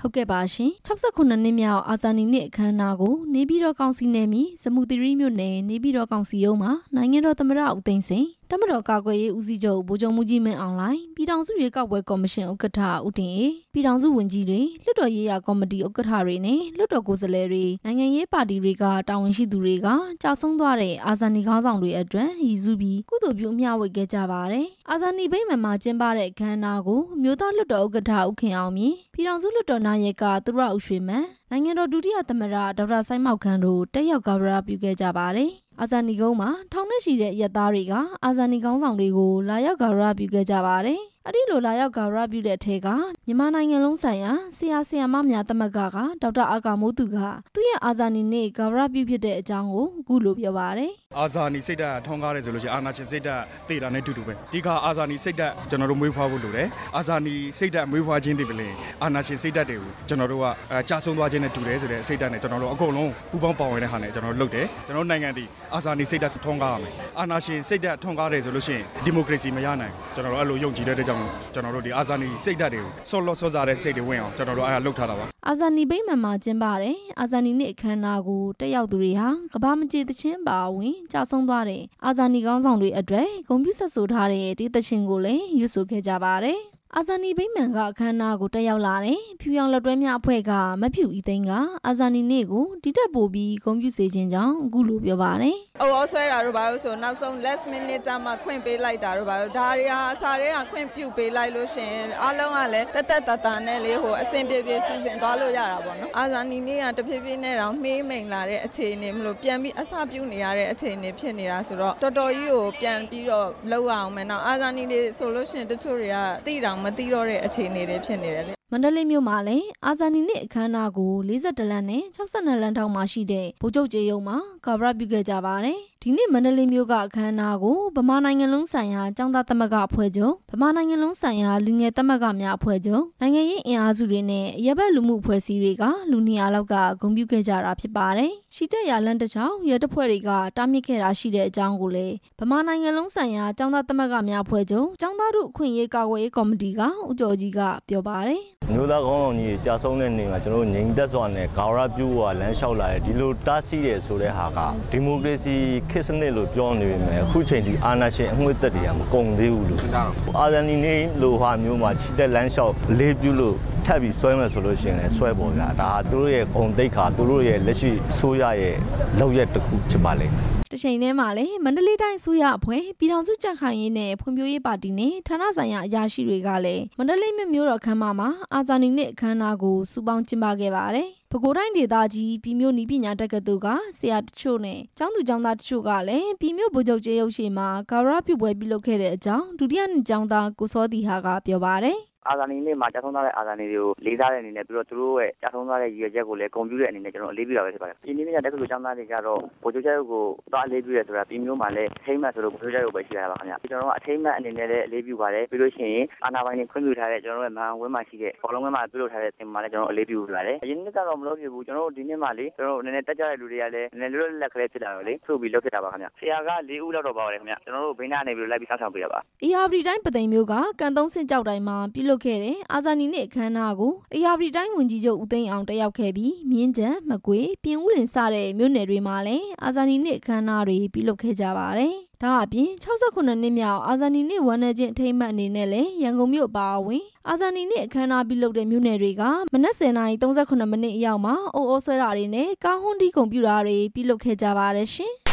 ဟုတ်ကဲ့ပါရှင်69နှစ်မြောက်အာဇာနည်နေ့အခမ်းအနားကိုနေပြည်တော်ကောင်စီနယ်မြေစမုသီရိမြို့နယ်နေပြည်တော်ကောင်စီရုံးမှာနိုင်ငံတော်သမ္မတဦးသိန်းစိန်တပ်မတော်ကာကွယ်ရေးဦးစီးချုပ်ဗိုလ်ချုပ်မှူးကြီးမင်းအောင်လှိုင်ပြည်ထောင်စုရွေးကောက်ပွဲကော်မရှင်ဥက္ကဋ္ဌဦးတင်အေးပြည်ထောင်စုဝန်ကြီးတွေလွှတ်တော်ရေးရာကော်မတီဥက္ကဋ္ဌတွေနဲ့လွှတ်တော်ကိုယ်စားလှယ်တွေနိုင်ငံရေးပါတီတွေကတာဝန်ရှိသူတွေကကြာဆုံးသွားတဲ့အာဇာနည်ခေါင်းဆောင်တွေအတွက်ရည်စူးပြီးကုသိုလ်ပြုအမျှဝေခဲ့ကြပါတယ်အာဇာနည်ဗိမာန်မှာကျင်းပတဲ့အခမ်းအနားကိုမြို့သားလွှတ်တော်ဥက္ကဋ္ဌဦးခင်အောင်မြင့်ပြည်ထောင်စုလွှတ်တော်နာယကသူရဦးရွှေမန်းနိုင်ငံတော်ဒုတိယသမ္မတဒေါက်တာစိုင်းမောက်ခန့်တို့တက်ရောက်ကာရပြုခဲ့ကြပါတယ်အာဇာနည်ကုန်းမှာထောင်နဲ့ရှိတဲ့ရက်သားတွေကအာဇာနည်ခေါင်းဆောင်တွေကိုလာရောက်ကာရပြုခဲ့ကြပါတယ်အဲ့ဒီလိုလာရောက်ကာရပြုတဲ့အထက်ကမြန်မာနိုင်ငံလုံးဆိုင်ရာဆရာဆရာမများသမဂ္ဂကဒေါက်တာအာကာမိုးသူကသူ့ရဲ့အာဇာနည်နေ့ကာရပြုဖြစ်တဲ့အကြောင်းကိုအခုလိုပြောပါတယ်အာဇာနည်စိတ်ဓာတ်ထွန်းကားတယ်ဆိုလို့ရှိရင်အာနာရှင်စိတ်ဓာတ်သိတာနဲ့တူတူပဲဒီခါအာဇာနည်စိတ်ဓာတ်ကျွန်တော်တို့မွေးဖွားဖို့လိုတယ်အာဇာနည်စိတ်ဓာတ်မွေးဖွားခြင်းတည်းပဲလေအာနာရှင်စိတ်ဓာတ်တွေကိုကျွန်တော်တို့ကကြာဆုံးသွားခြင်းနဲ့တူတယ်ဆိုတဲ့စိတ်ဓာတ်နဲ့ကျွန်တော်တို့အကုန်လုံးပူပေါင်းပါဝင်တဲ့ဟာနဲ့ကျွန်တော်တို့လုပ်တယ်ကျွန်တော်နိုင်ငံဒီအာဇာနည်စိတ်ဓာတ်ထွန်းကားရမယ်အာနာရှင်စိတ်ဓာတ်ထွန်းကားတယ်ဆိုလို့ရှိရင်ဒီမိုကရေစီမရနိုင်ကျွန်တော်တို့အဲ့လိုယုံကြည်တဲ့အတွက်ကြောင့်ကျွန်တော်တို့ဒီအာဇာနည်စိတ်ဓာတ်တွေကိုဆော့လော့ဆော့စားတဲ့စိတ်တွေဝင်အောင်ကျွန်တော်တို့အဲ့ဒါလုပ်ထားတာပါအာဇာနည်ဗိမာန်မှာကျင်းပတဲ့အာဇာနည်နေ့အခမ်းအနားကိုတက်ရောက်သူတွေဟာကမ္ဘာမကြေသချင်းပါဝင်ကြာဆုံးသွားတဲ့အာဇာနည်ခေါင်းဆောင်တွေအတွက်ဂုဏ်ပြုဆက်ဆိုထားတဲ့ဒီသချင်းကိုလည်းရွတ်ဆိုခဲ့ကြပါတယ်အာဇာနည်ဗိမာန်ကအခမ်းအနားကိုတက်ရောက်လာတဲ့ဖြူရောင်လက်တွဲများအဖွဲ့ကမဖြူဤသိန်းကအာဇာနည်နေ့ကိုဒီတက်ပို့ပြီးဂုဏ်ပြုစေခြင်းကြောင့်အခုလိုပြောပါတယ်။အော်ဆွဲတာတို့ဘာလို့ဆိုနောက်ဆုံး last minute ကျမှခွင့်ပေးလိုက်တာတို့ဘာလို့ဒါတွေဟာအစားတွေကခွင့်ပြုပေးလိုက်လို့ရှင်အားလုံးကလည်းတက်တာနဲ့လေးဟိုအဆင်ပြေစီစဉ်သွားလို့ရတာပေါ့နော်။အာဇာနည်နေ့ကတဖြည်းဖြည်းနဲ့တော့မှေးမိန်လာတဲ့အခြေအနေမလို့ပြန်ပြီးအစပြုနေရတဲ့အခြေအနေဖြစ်နေတာဆိုတော့တော်တော်ကြီးကိုပြန်ပြီးတော့လုပ်အောင်မယ်နော်။အာဇာနည်နေ့ဆိုလို့ရှင်တချို့တွေကသိတောင်မသိတော့တဲ့အခြေအနေတွေဖြစ်နေတယ်လေမန္တလေးမြို့မှာလည်းအာဇာနည်နေ့အခမ်းအနားကို42လမ်းနဲ့62လမ်းထောင်မှာရှိတဲ့ဗိုလ်ချုပ်ကျေးရုံမှာကာရပြုခဲ့ကြပါတယ်ဒီနေ့မန္တလေးမြို့ကအခမ်းအနားကိုဗမာနိုင်ငံလုံးဆိုင်ရာကျောင်းသားသမဂ္ဂအဖွဲ့ချုပ်ဗမာနိုင်ငံလုံးဆိုင်ရာလူငယ်သမဂ္ဂများအဖွဲ့ချုပ်နိုင်ငံရေးအင်အားစုတွေနဲ့အရက်ဘက်လူမှုအဖွဲ့အစည်းတွေကလူ200လောက်ကဂုဏ်ပြုခဲ့ကြတာဖြစ်ပါတယ်ရှီတက်ရလမ်းတစ်ချောင်းရဲတပ်ဖွဲ့တွေကတားမြစ်ခဲ့တာရှိတဲ့အကြောင်းကိုလည်းဗမာနိုင်ငံလုံးဆိုင်ရာကျောင်းသားသမဂ္ဂများအဖွဲ့ချုပ်ကျောင်းသားတို့အခွင့်အရေးကာကွယ်ရေးကော်မတီကဦးကျော်ကြီးကပြောပါတယ်မျိုးသားကောင်းဆောင်ကြီးကြာဆုံးတဲ့နေ့မှာကျွန်တော်ငြိမ်သက်စွာနဲ့ဂါရပြုတ်ဝလမ်းလျှောက်လာတယ်ဒီလိုတားဆီးတယ်ဆိုတဲ့ဟာကဒီမိုကရေစီခေတ်စနစ်လို့ပြောနေပေမဲ့အခုချိန်ဒီအာဏာရှင်အငွေ့သက်တွေကမကုန်သေးဘူးလို့အာဇာနည်နေ့လိုဟာမျိုးမှာချီတက်လမ်းလျှောက်လေးပြုလို့ထပ်ပြီးဆွဲမယ်ဆိုလို့ရှိရင်လည်းဆွဲပေါ်ကြဒါသူတို့ရဲ့ဂုဏ်သိက္ခာသူတို့ရဲ့လက်ရှိဆိုးရရဲ့လောက်ရက်တစ်ခုဖြစ်ပါလိမ့်မယ်တစ်ချိန်တည်းမှာလည်းမန္တလေးတိုင်းအစိုးရအဖွဲ့ပြည်ထောင်စုကြံ့ခိုင်ရေးနဲ့ဖွံ့ဖြိုးရေးပါတီနဲ့ဌာနဆိုင်ရာအရာရှိတွေကလည်းမန္တလေးမြို့တော်ခမ်းမမှာအာဇာနည်နေ့အခမ်းအနားကိုစုပေါင်းကျင်းပခဲ့ပါတယ်ပဲခူးတိုင်းဒေသကြီးပြည်မြို့နီးပညာတက္ကသိုလ်ကဆရာတချို့နဲ့ကျောင်းသူကျောင်းသားတချို့ကလည်းပြည်မြို့ဗိုလ်ချုပ်ကျေးရုပ်ရှိမှာကာရပြုပွဲပြုလုပ်ခဲ့တဲ့အကြောင်းဒုတိယနှစ်ကျောင်းသားကိုစောတီဟာကပြောပါတယ်အာဇာနည်နေ့မှာကြာဆုံးသွားတဲ့အာဇာနည်တွေကိုလေးစားတဲ့အနေနဲ့ပြီးတော့သူတို့ရဲ့ကြာဆုံးသွားတဲ့ရည်ရွယ်ချက်ကိုလည်းဂုဏ်ပြုတဲ့အနေနဲ့ကျွန်တော်အလေးပြုတာပဲဖြစ်ပါတယ်။ပြည်နယ်တက္ကသိုလ်ကျောင်းသားတွေကတော့ဗိုလ်ချုပ်ချုပ်ကိုသွားအလေးပြုရဲဆိုတာပြည်မျိုးမှာလည်းအထိမ်းအမှတ်ဆိုလို့ဗိုလ်ချုပ်ချုပ်ပဲရှိရတာပါခင်ဗျ။ကျွန်တော်တို့အထိမ်းအမှတ်အနေနဲ့လည်းအလေးပြုပါတယ်ပြီးလို့ရှိရင်အာဏာပိုင်တွေခွင့်ပြုထားတဲ့ကျွန်တော်တို့ရဲ့မဟာဝင်းမှာရှိတဲ့ဘောလုံးဝင်းမှာပြုလုပ်ထားတဲ့သင်မှာလည်းကျွန်တော်အလေးပြုပါတယ်။အရင်နှစ်ကတော့မလုပ်ဖြစ်ဘူးကျွန်တော်တို့ဒီနှစ်မှာလေကျွန်တော်တို့နည်းနည်းတက်ကြတဲ့လူတွေကလည်းနည်းနည်းလွတ်လပ်ကလေးဖြစ်လာတော့လေသူ့ပြီးလုပ်ဖြစ်တာပါခင်ဗျ။ဆရာက4ဦးလောက်တော့ပါပါတယ်ခင်ဗျ။ကျွန်တော်တို့ဘိန်းနာနေပြီးလိုက်ပြီးစောင့်ရှောက်ပေးတာပါ။အေယာပရီတိုင်းပသိမ်မျိုးကကန်သုံးစင်ကြောက်တိုင်းမှာပြုလုပ်ခဲ့တဲ့အာဇာနည်နေ့အခမ်းအနားကိုအေယာပရီတိုင်းဝန်ကြီးချုပ်ဦးသိန်းအောင်တက်ရောက်ခဲ့ပြီးမြင်းကျန်မကွေပြင်ဦးလင်စတဲ့မြို့နယ်တွေမှာလည်းအာဇာနည်နေ့အခမ်းအနားတွေပြုလုပ်ခဲ့ကြပါတယ်။ဒါအပြင်69နှစ်မြောက်အာဇာနည်နေ့ဝန်ထမ်းချင်းအထိမ်းအမှတ်အနေနဲ့လည်းရန်ကုန်မြို့ပါဝင်အာဇာနည်နေ့အခမ်းအနားပြုလုပ်တဲ့မြို့နယ်တွေကမနက်10:38မိနစ်အရောက်မှာအိုးဆွဲတာတွေနဲ့ကားဟွန်းတီးဂုဏ်ပြုတာတွေပြုလုပ်ခဲ့ကြပါတယ်ရှင်။